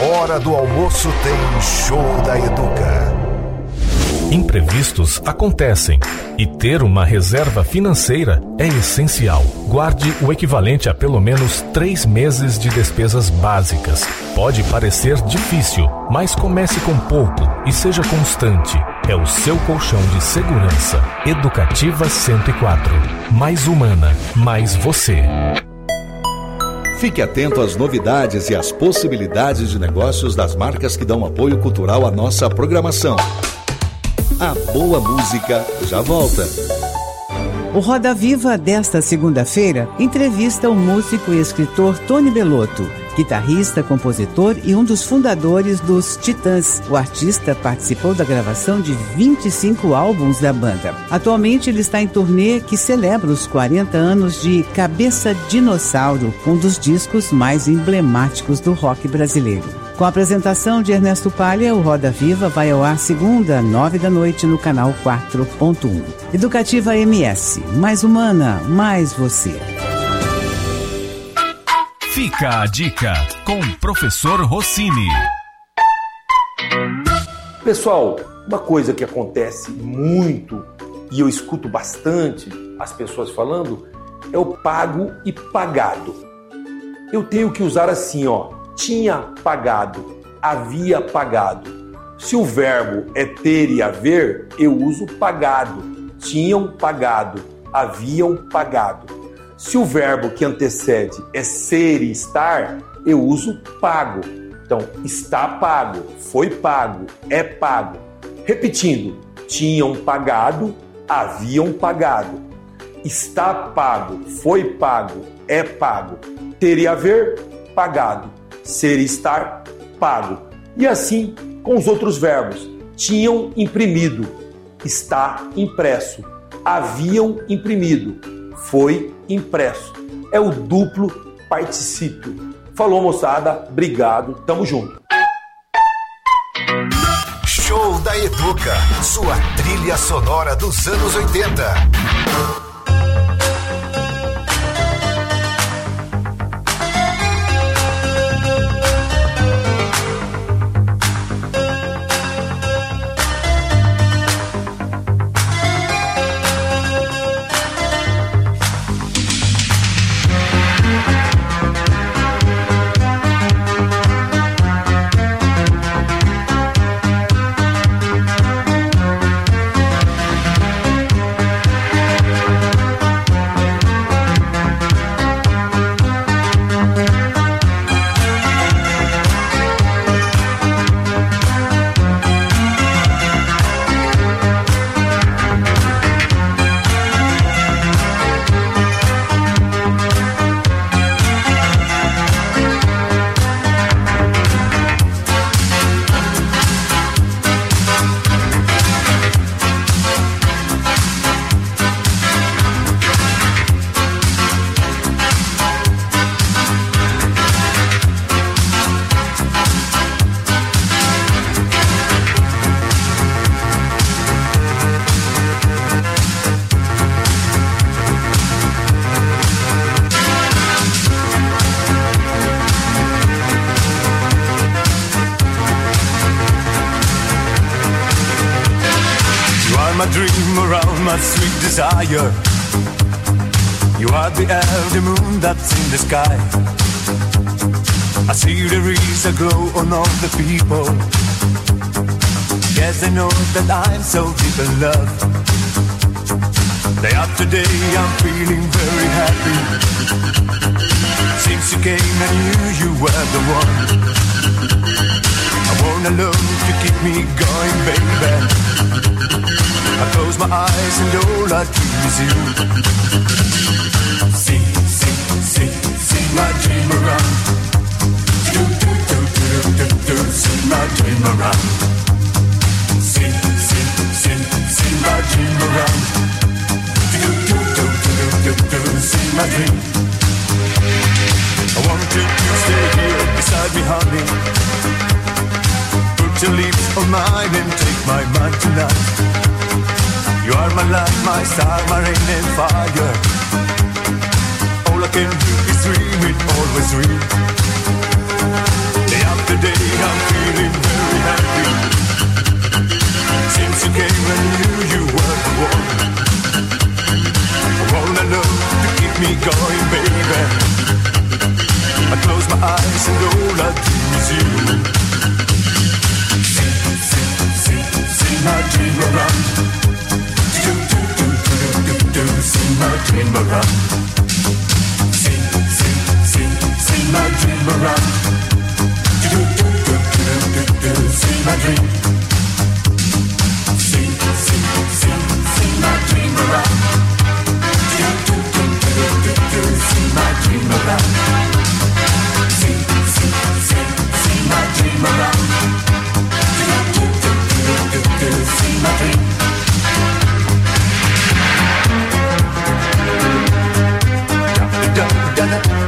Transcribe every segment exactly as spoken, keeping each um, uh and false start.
Hora do almoço tem Show da Educa. Imprevistos acontecem e ter uma reserva financeira é essencial. Guarde o equivalente a pelo menos três meses de despesas básicas. Pode parecer difícil, mas comece com pouco e seja constante. É o seu colchão de segurança. Educativa cento e quatro. Mais humana, mais você. Fique atento às novidades e às possibilidades de negócios das marcas que dão apoio cultural à nossa programação. A boa música já volta. O Roda Viva desta segunda-feira entrevista o músico e escritor Tony Bellotto, guitarrista, compositor e um dos fundadores dos Titãs. O artista participou da gravação de vinte e cinco álbuns da banda. Atualmente ele está em turnê que celebra os quarenta anos de Cabeça Dinossauro, um dos discos mais emblemáticos do rock brasileiro. Com a apresentação de Ernesto Palha, o Roda Viva vai ao ar segunda, nove da noite, no canal quatro ponto um. Educativa M S, mais humana, mais você. Fica a dica com o professor Rossini. Pessoal, uma coisa que acontece muito e eu escuto bastante as pessoas falando é o pago e pagado. Eu tenho que usar assim, ó. Tinha pagado, havia pagado. Se o verbo é ter e haver, eu uso pagado. Tinham pagado, haviam pagado. Se o verbo que antecede é ser e estar, eu uso pago. Então, está pago, foi pago, é pago. Repetindo, tinham pagado, haviam pagado. Está pago, foi pago, é pago. Ter e haver, pagado. Ser e estar, pago. E assim com os outros verbos. Tinham imprimido, está impresso. Haviam imprimido, foi impresso. É o duplo particípio. Falou, moçada, obrigado, tamo junto. Show da Educa, sua trilha sonora dos anos oitenta. Desire. You are the air, the moon that's in the sky. I see there is a glow on all the people. Yes, I know that I'm so deep in love. Day after day I'm feeling very happy. Since you came I knew you were the one. I want a love to keep me going, baby. I close my eyes and all I dream is you. See, see, see, see my dream around. Do, do, do, do, do, do, see my dream around. See, see, see, see my dream around. Do, do, do, do, do, do, do, see my dream. I want you to stay here beside me, honey. Put your lips on mine and take my mind tonight. You are my light, my star, my rain and fire. All I can do is dream it, always dream. Day after day was you. Sing, sing, sing, sing my dream around. Do, do, do, do, do, do, do, sing my dream around. Sing, sing, sing, sing my dream around. Do, do, do, do, do, do, do, sing my dream. Sing, sing, sing, sing my dream around. Do, do, do, do, do, do, sing my dream around. Sing, sing, sing, sing my dream around. Do, do, do, do, do, do, sing my dream. Da, da, da, da.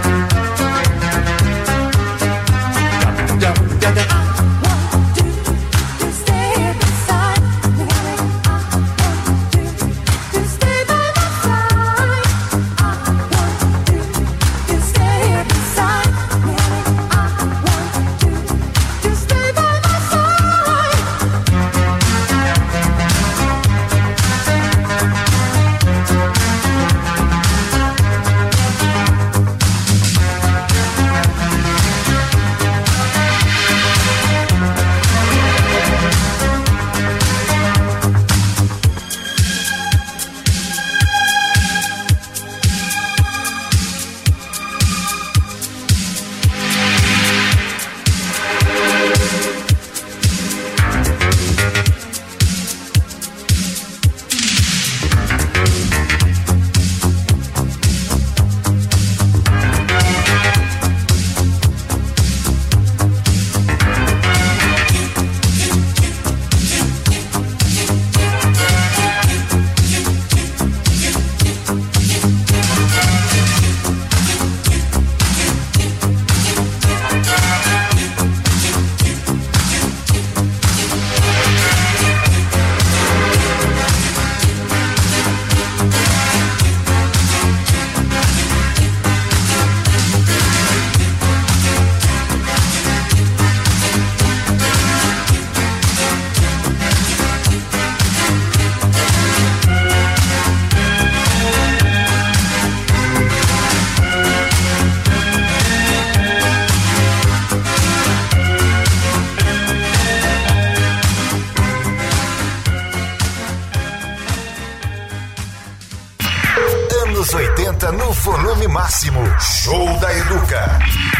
oitenta no volume máximo. Show da Educa.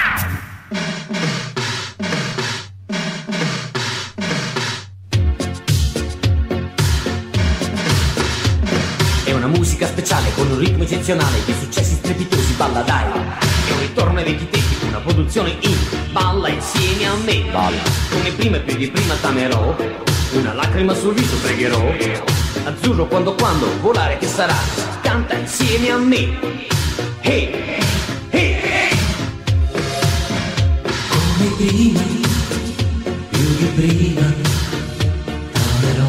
È una musica speciale con un ritmo eccezionale, di successi strepitosi, balla dai. È un ritorno ai vecchi tempi, una produzione in balla insieme a me. Balla. Come prima e più di prima t'amerò, una lacrima sul viso pregherò. Azzurro quando quando volare che sarà, canta insieme a me. Hey, hey, hey. Come prima, più di prima, t'amerò.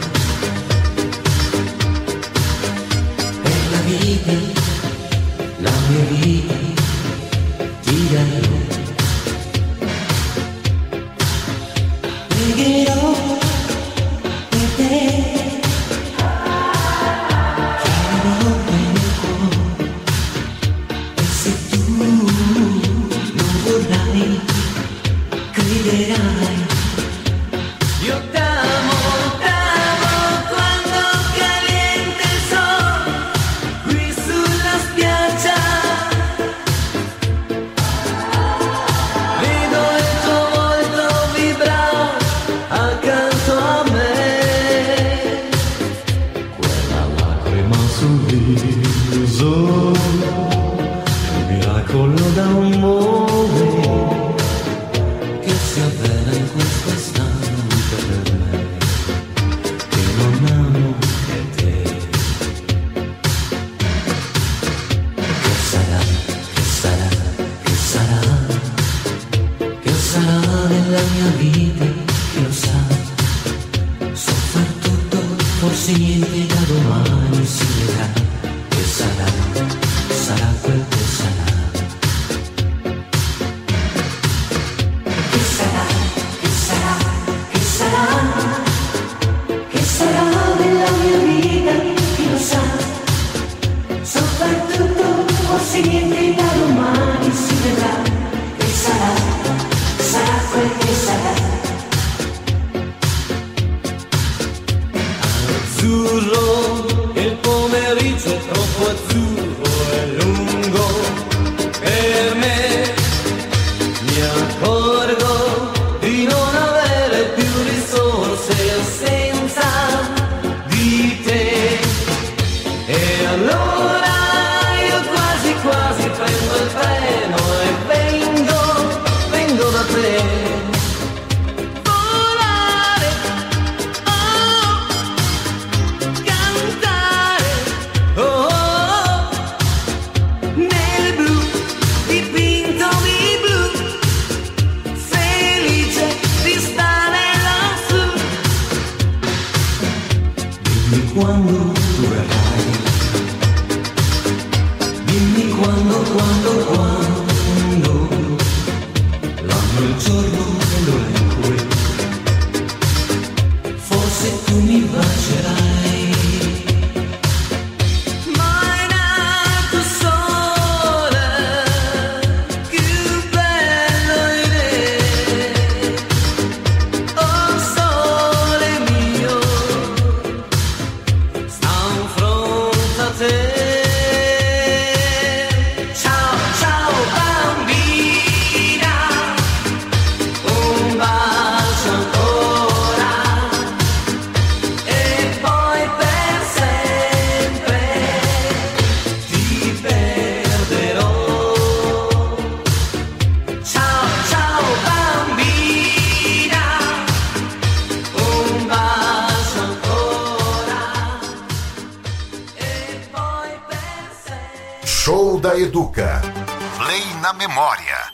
Per la vita, la mia vita, ti darò. Pregherò per te. Io t'amo, t'amo quando caliente il sole qui sulla spiaggia. Vedo il tuo volto vibrare accanto a me. Quella lacrima sul viso, il miracolo d'amore che si avvela in questo istante per me, che non amo che te. Che sarà, che sarà, che sarà, che sarà nella mia vita, chi lo sa. So far tutto, forse niente da domani si vedrà. Che sarà, sarà quel che sarà. Niente da domani si vedrà, che sarà, sarà quello. quando tu verrai. Dimmi quando, quando, quando, l'anno, il giorno e l'ora in cui forse tu mi bacerai. Show da Educa. Play na memória.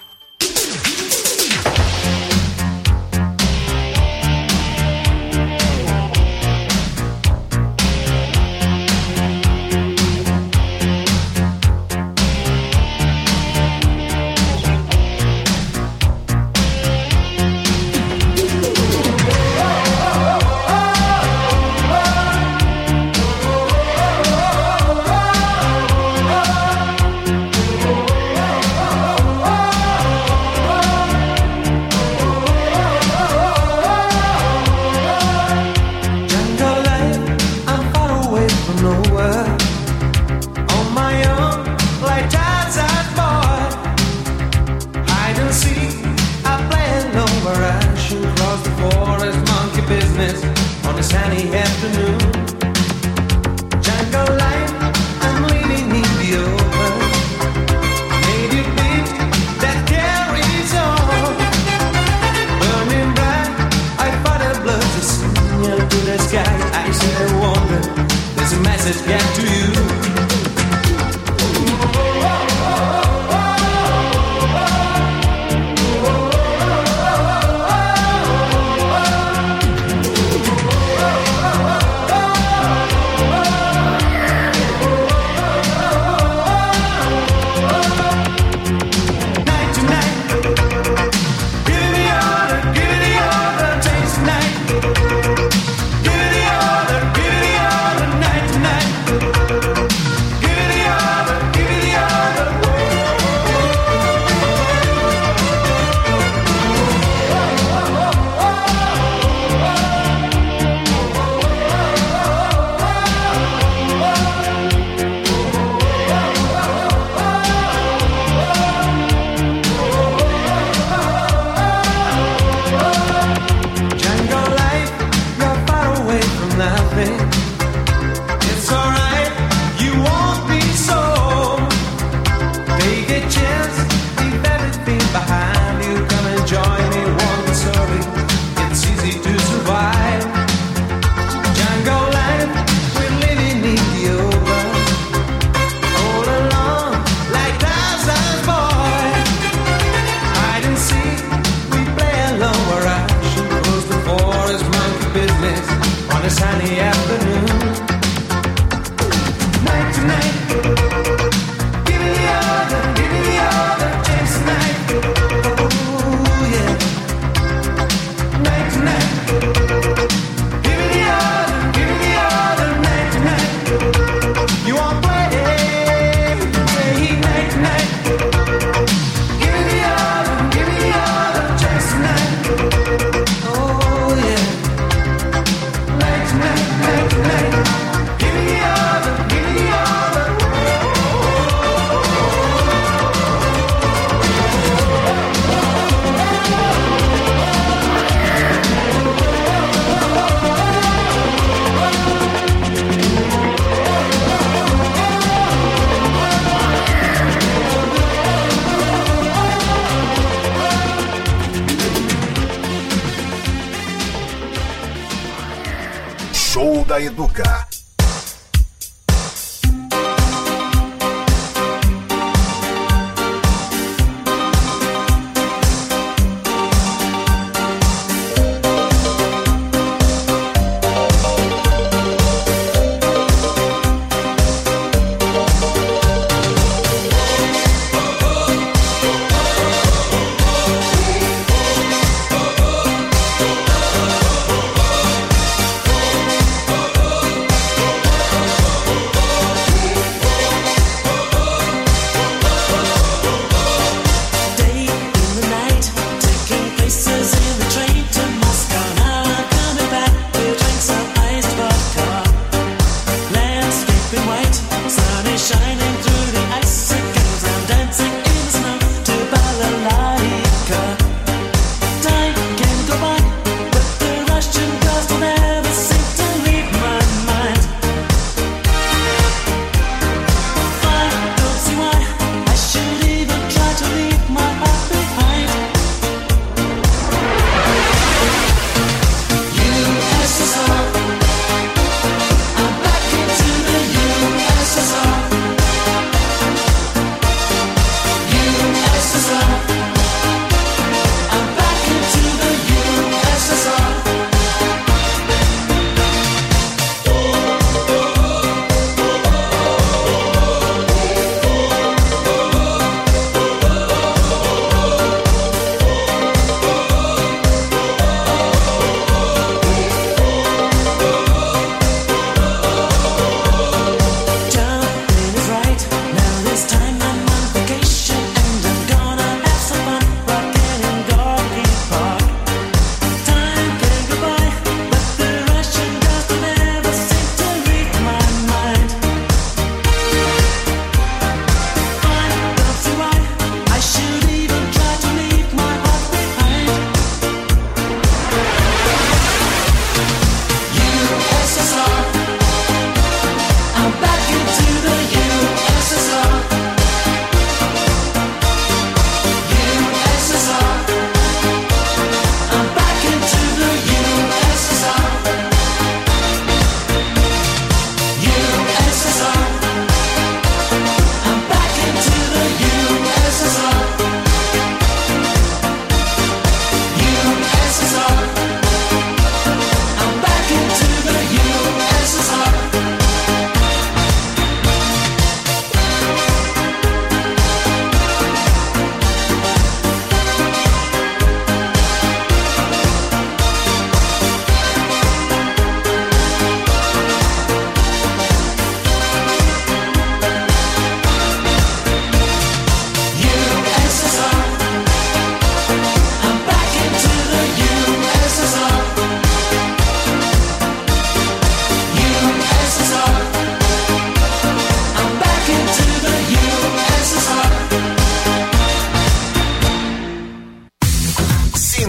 Show da Educa.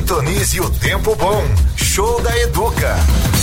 Sintonize o tempo bom. Show da Educa.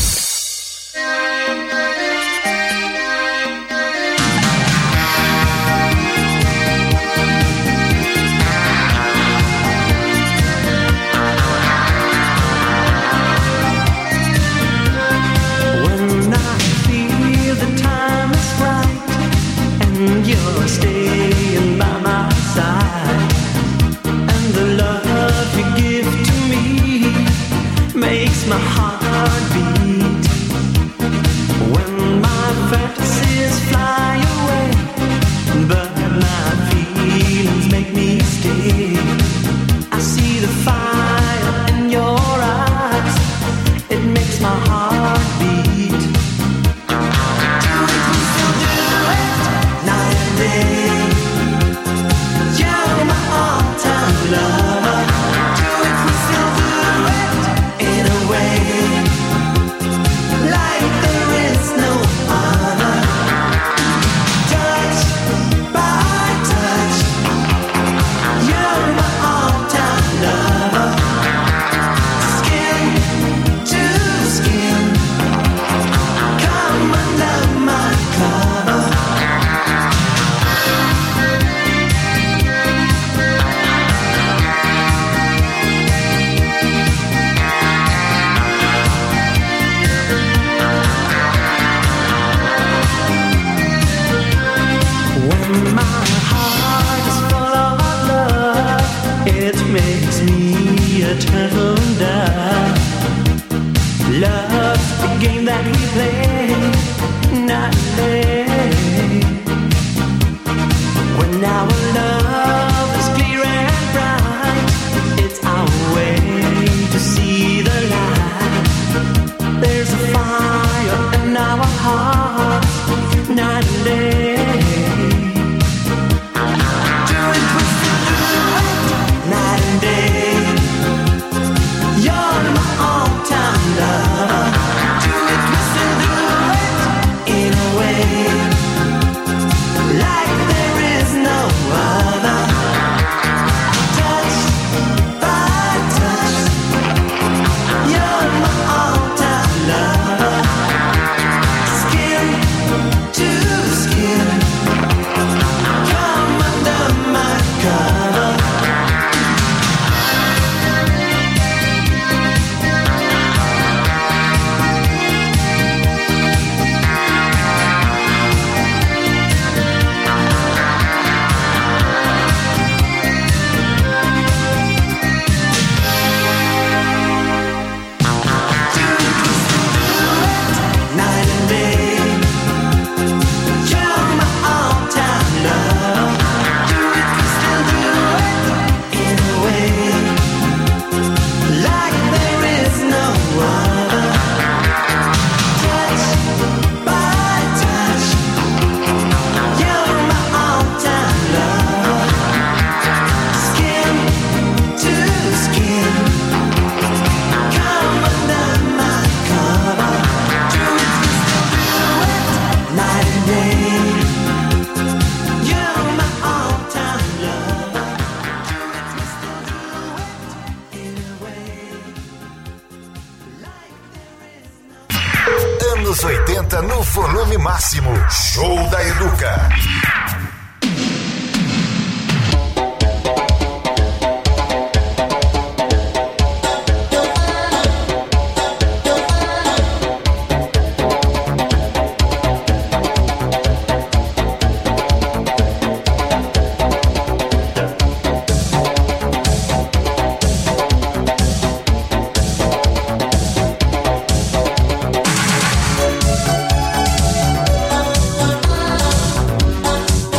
When I feel the time is right and you're staying by my side, and the love you give to me makes my heart beat. When my fantasies fly away, but my feelings make me stay, I see the fire in your eyes, it makes my heart beat. Do it, we still do it, night and day. You're my all-time lover. Do it, we still do it, in a way, like there is no other. Touch by touch, you're my all-time lover. Skin to skin, come under my cover. When my heart is full of love, it makes me a turtle dove. Love's the game that we play, not day. When our love is clear and bright, it's our way to see the light. There's a fire in our hearts, night and day. Do it, we still do it, night and day. You're my all-time lover. Do it, we still do it, in a way, like there is no other. Touch by touch, you're my all-time lover. Skin to skin, come under my cover. Night and day, you're my all-time love. Do it, we still do it, in a way, like there is no other. Touch by touch, you're my all-time love. Skin to skin, come under my cover. Do it, we still do it, night and day. You're my all-time lover. Do it, we still do it, in a way, like there is no. Anos oitenta no volume máximo. Show da Educa. Do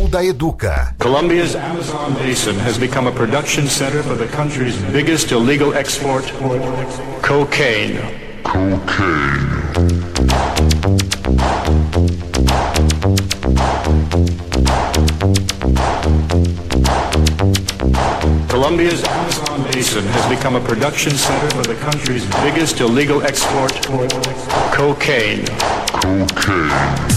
Show da Educa. Colombia's Amazon basin has become a production center for the country's biggest illegal export, cocaine. Cocaine. Colombia's Amazon basin has become a production center for the country's biggest illegal export, cocaine. Cocaine.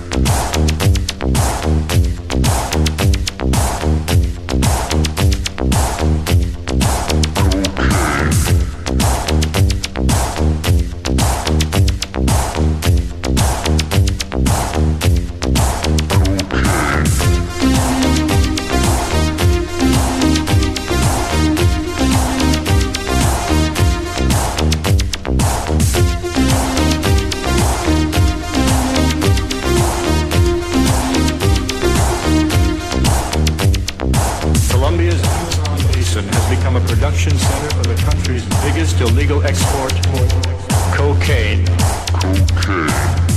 Illegal export, cocaine. Cocaine.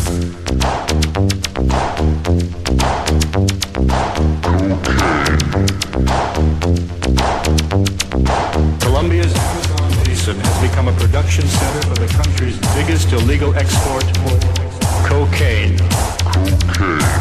Colombia's Amazon basin has become a production center for the country's biggest illegal export, cocaine. Cocaine.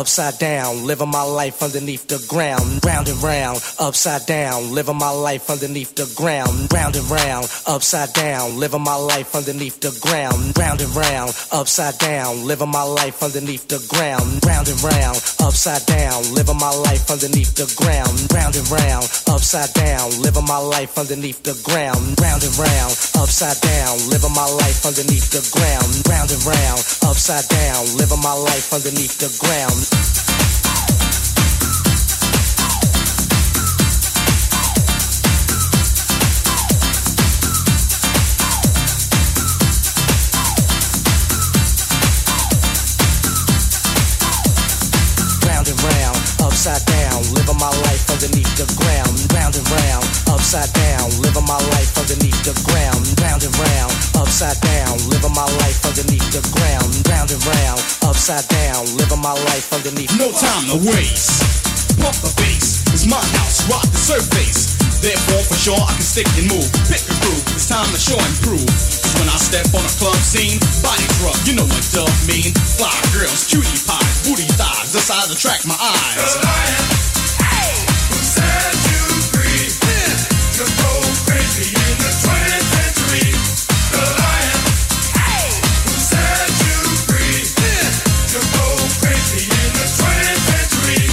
upside down, living my life underneath the ground. Round and round, upside down, living my life underneath the ground. Round and round, upside down, living my life underneath the ground. Round and round, upside down, living my life underneath the ground. Round and round, upside down, living my life underneath the ground. Round and round, upside down, living my life underneath the ground. Round and round, upside down, living my life underneath the ground. Round and round, upside down, living my life underneath the ground. Upside down, living my life underneath the ground. Round and round, upside down, living my life underneath the ground. Round and round, upside down, living my life underneath the ground. Round and round, upside down, living my life underneath. No time to waste. Pump the bass, it's my house, rock the surface. Therefore, for sure, I can stick and move. Pick a groove, it's time to show and prove. Cause when I step on a club scene, body drop, you know what dub mean. Fly girls, cutie pies, booty thighs, the size attract my eyes. The lion, hey, who set you free? Yeah. To go crazy in the twentieth century. The lion, hey, who set you free? Yeah. To go crazy in the twentieth century.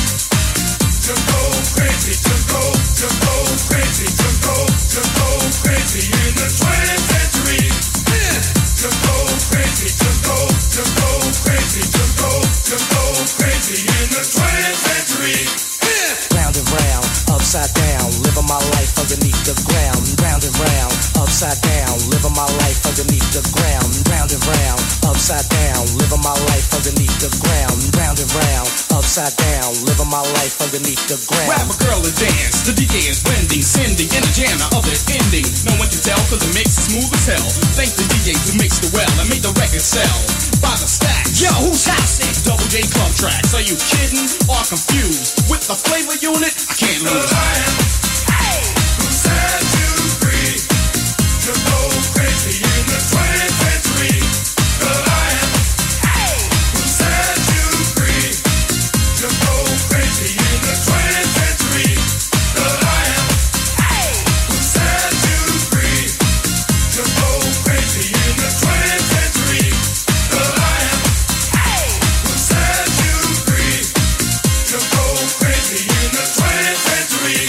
To go crazy, to go, to go crazy, to go, to go crazy in the twentieth century. Yeah. To go crazy, to go, to go crazy, to go, to go crazy in the twentieth century. Yeah. Round and round, upside down, living my life underneath the ground. Round and round, upside down, living my life underneath the ground. Round and round, upside down, living my life underneath the ground. Round and round, upside down, living my life underneath the ground. Grab a girl and dance, the D J is blending, sending in a jam, the other ending. No one can tell cause the mix is smooth as hell. Thank the D J who mixed it well and made the record sell. By the stack, yo, who's house it? Double J Club Tracks, are you kidding or confused? With the flavor unit, I can't lose. The lion, hey, who set you free? To go crazy in the twentieth century. The lion, hey, who set you free? To go crazy in the twentieth century. The lion, hey, who set you free? To go crazy in the twentieth century. The lion, hey, who set you free? To go crazy in the twentieth century.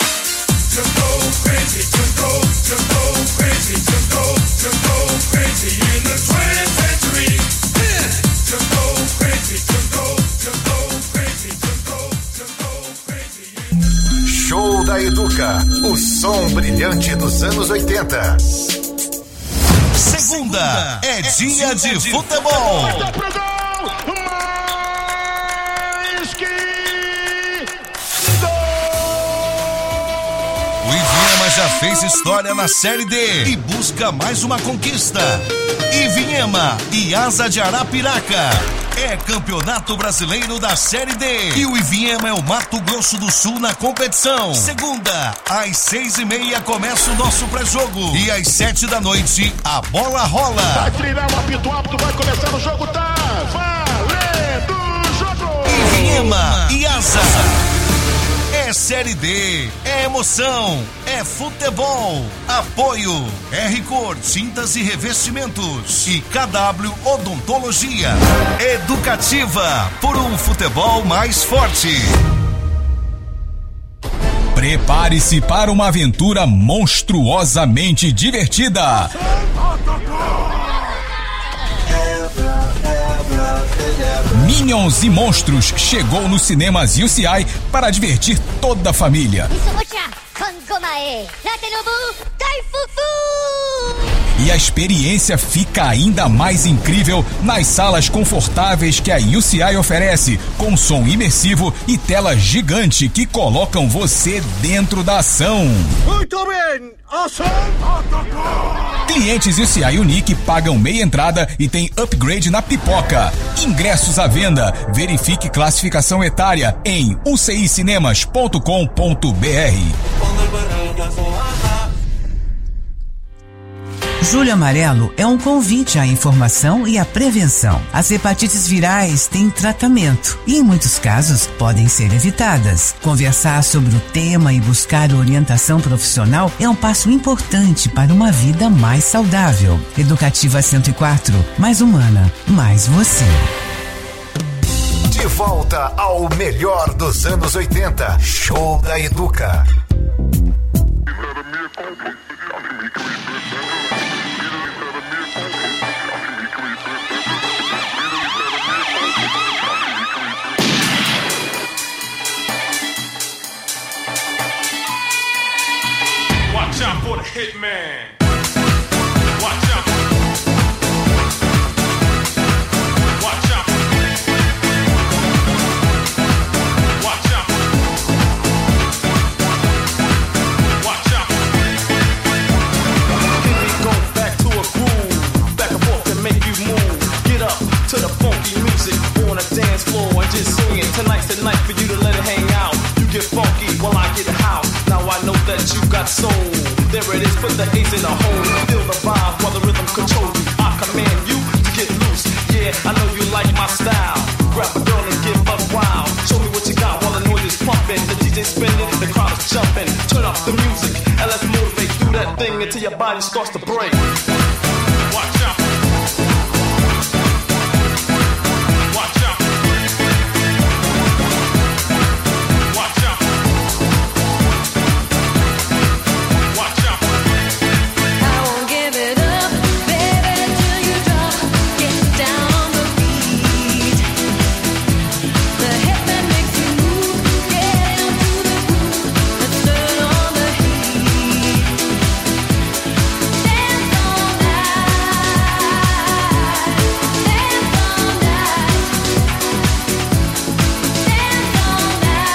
To go crazy, to go, to go crazy, to go, to go crazy in the twentieth century. Yeah. To go crazy, to go, to go crazy, to go, to go crazy. Show da Educa, o som brilhante dos anos oitenta. Segunda é dia de futebol. O Ivinhema já fez história na Série D e busca mais uma conquista. Ivinhema e Asa de Arapiraca. É Campeonato Brasileiro da Série D. E o Ivinhema é o Mato Grosso do Sul na competição. Segunda, às seis e meia começa o nosso pré-jogo. E às sete da noite, a bola rola. Vai treinar o apito apto, vai começar o jogo, tá valendo o jogo. Ivinhema e Asa. É Série D, é emoção, é futebol. Apoio R-Cor, tintas e revestimentos e K W Odontologia. Educativa, por um futebol mais forte. Prepare-se para uma aventura monstruosamente divertida. Minions e Monstros chegou nos cinemas U C I para divertir toda a família. E a experiência fica ainda mais incrível nas salas confortáveis que a U C I oferece, com som imersivo e tela gigante que colocam você dentro da ação. Muito bem, ação! Clientes U C I Unique pagam meia entrada e tem upgrade na pipoca. Ingressos à venda. Verifique classificação etária em u c i cinemas ponto com ponto b r. Julho Amarelo é um convite à informação e à prevenção. As hepatites virais têm tratamento e, em muitos casos, podem ser evitadas. Conversar sobre o tema e buscar orientação profissional é um passo importante para uma vida mais saudável. Educativa cento e quatro, mais humana, mais você. De volta ao melhor dos anos oitenta. Show da Educa. Watch out for the hitman. Watch out. Watch out. Watch out. Watch out. Here we go back to a groove, back and forth and make you move. Get up to the funky music on the dance floor and just swing it. Tonight's the night for you to let it hang out. You get funky while I get house. Now I know that you got soul. There it is, put the ace in the hole. Feel the vibe while the rhythm controls you. I command you to get loose. Yeah, I know you like my style. Grab a girl and give up wild. Show me what you got while the noise is pumping. The D J spinning, the crowd is jumping. Turn up the music and let's motivate. Do that thing until your body starts to break. Watch out. Watch out. Watch out. Watch out. I won't give it up, baby, till you drop. Get down on the beat. The hip that makes you move. Get into the groove. Let's turn on the heat. Dance all night. Dance all night. Dance all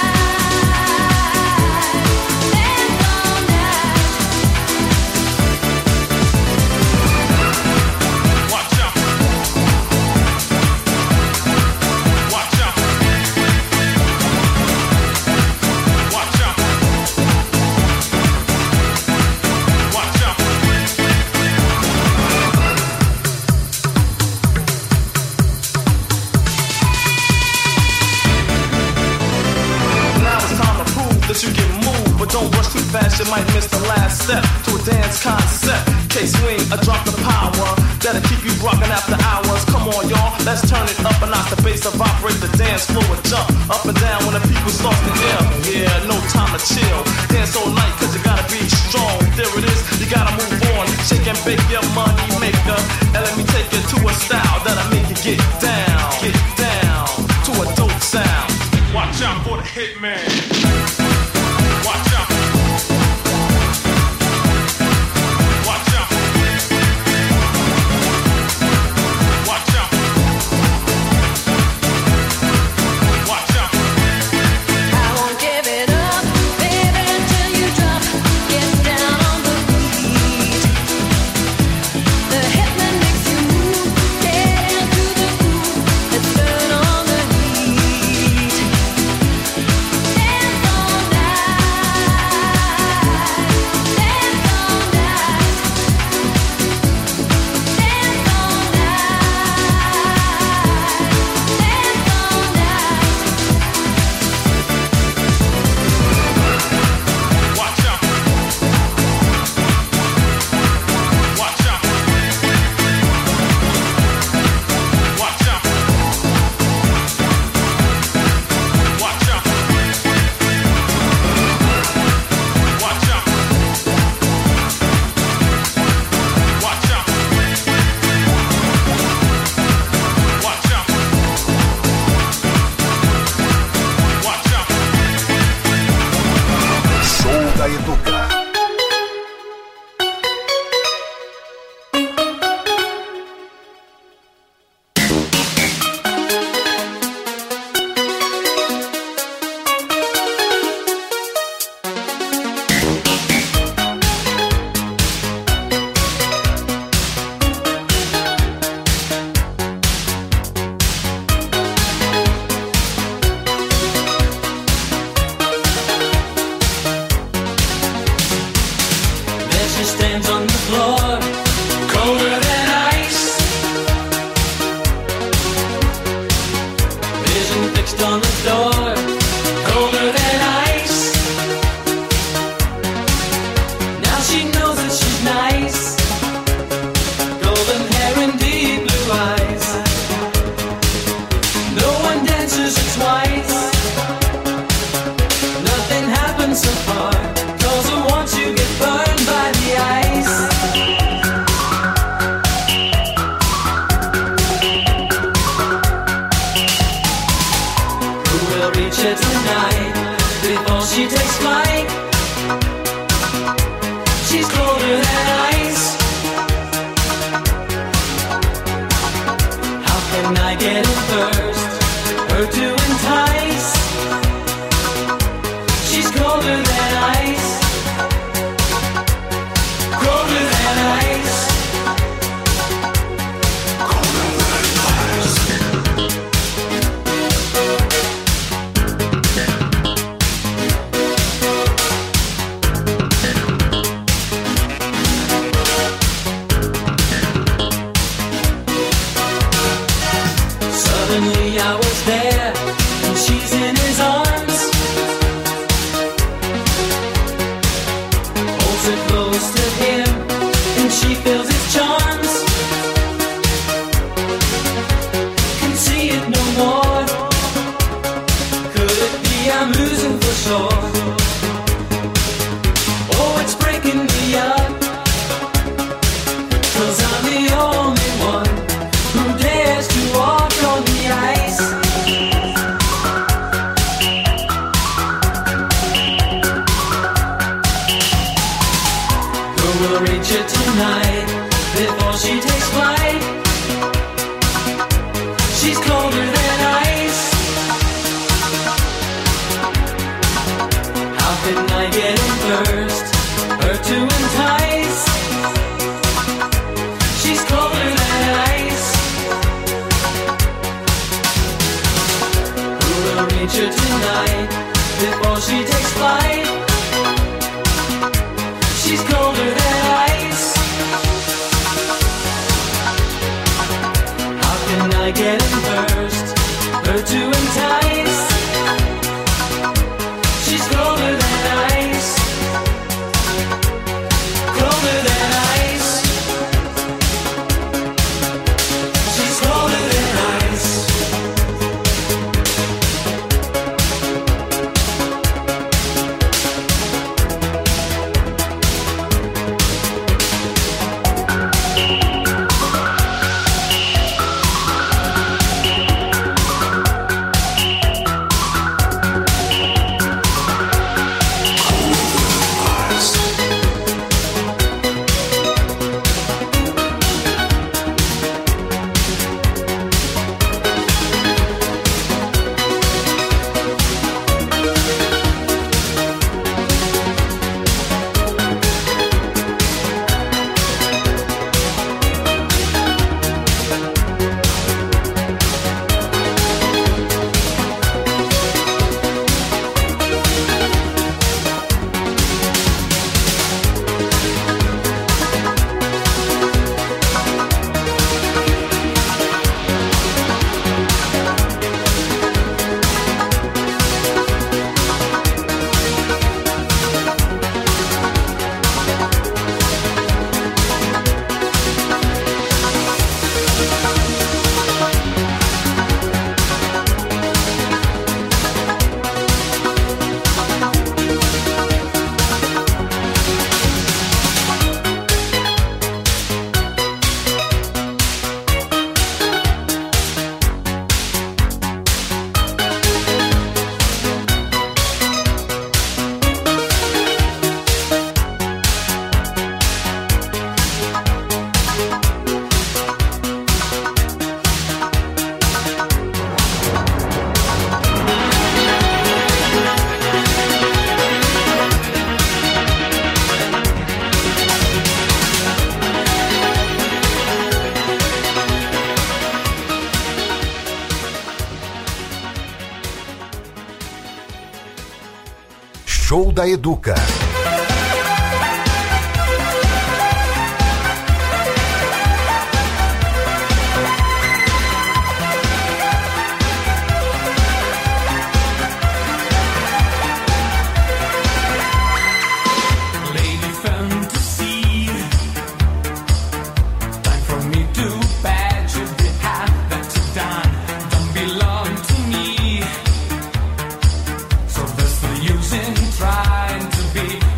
Watch out. Watch out. Watch out. Watch out. Now it's time to prove that you can move, but don't rush too fast, you might miss the last step to a dance concept. K-swing, a drop the power that'll keep you rocking after hours. Come on, y'all, let's turn it up and knock the bass to vibrate the dance floor and jump up and down when the people start to yell. Yeah, no time to chill. Dance all night, cause you gotta be strong. There it is, you gotta move on. Shake and bake your money maker. And let me take you to a style that'll make you get down. Get down to a dope sound. Watch out for the hitman. Watch out. Watch out. Watch out. Watch out. I won't give it up, baby, till you drop. Get down on the beat. The hip that makes you move. Get into reach her tonight before she takes flight. She's colder than ice. How can I get in first? Her to entice. She's colder than ice. Colder than ice. Colder than ice. Suddenly I was there, and she's in his arms. Holds her close to him, and she feels his charms. Can see it no more. Could it be I'm losing for sure? Oh, it's breaking me up, 'cause I'm the only one who dares to walk on the ice. Who will reach her tonight before she takes flight? She's colder than ice. How can I get in first? Her to entice. She's colder than ice. Who will reach her tonight before she takes flight? She's colder than ice. How can I get in first? Her to entice. She's colder than ice. Colder than ice. She's colder than ice. Show da Educa. Trying to be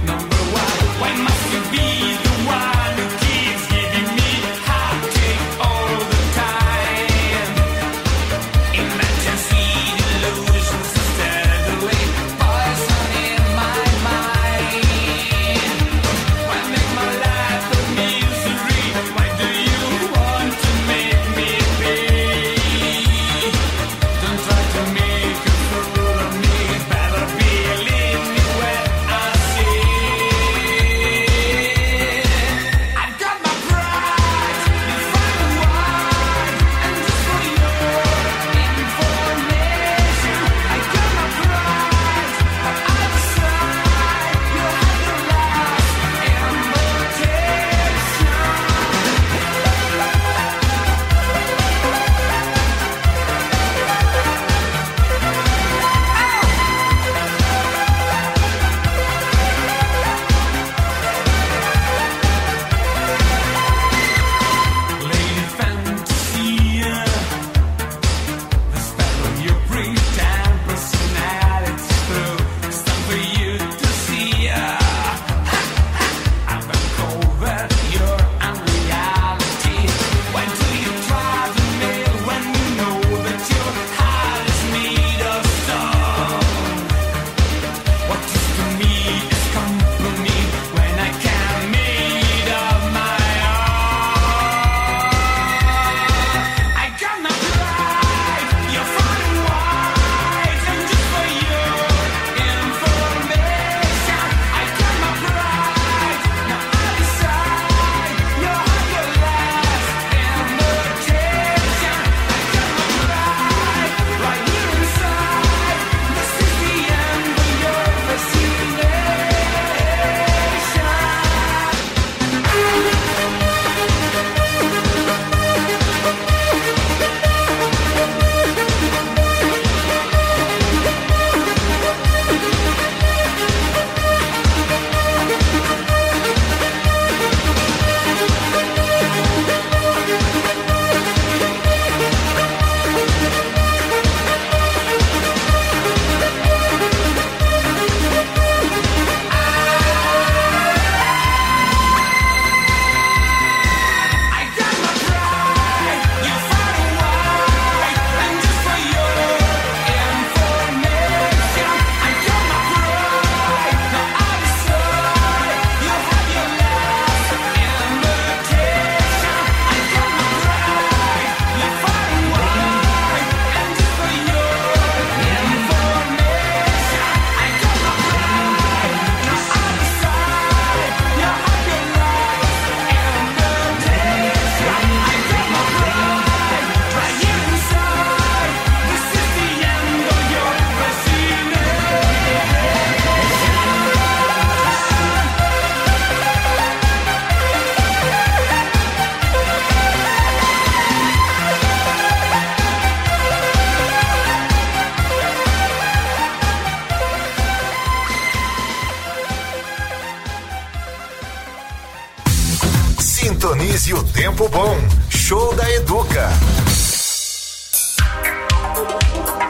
novidades e o tempo bom. Show da Educa.